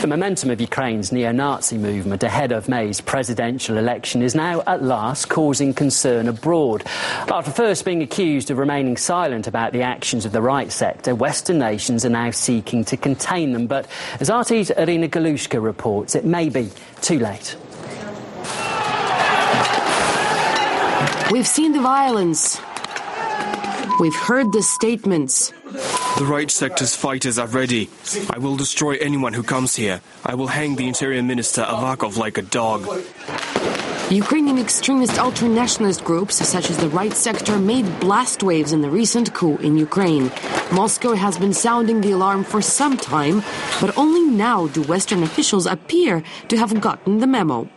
The momentum of Ukraine's neo-Nazi movement ahead of May's presidential election is now at last causing concern abroad. After first being accused of remaining silent about the actions of the right sector, Western nations are now seeking to contain them. But as RT's Irina Galushka reports, it may be too late. We've seen the violence. We've heard the statements. The right sector's fighters are ready. I will destroy anyone who comes here. I will hang the Interior Minister Avakov like a dog. Ukrainian extremist ultra-nationalist groups, such as the right sector, made blast waves in the recent coup in Ukraine. Moscow has been sounding the alarm for some time, but only now do Western officials appear to have gotten the memo.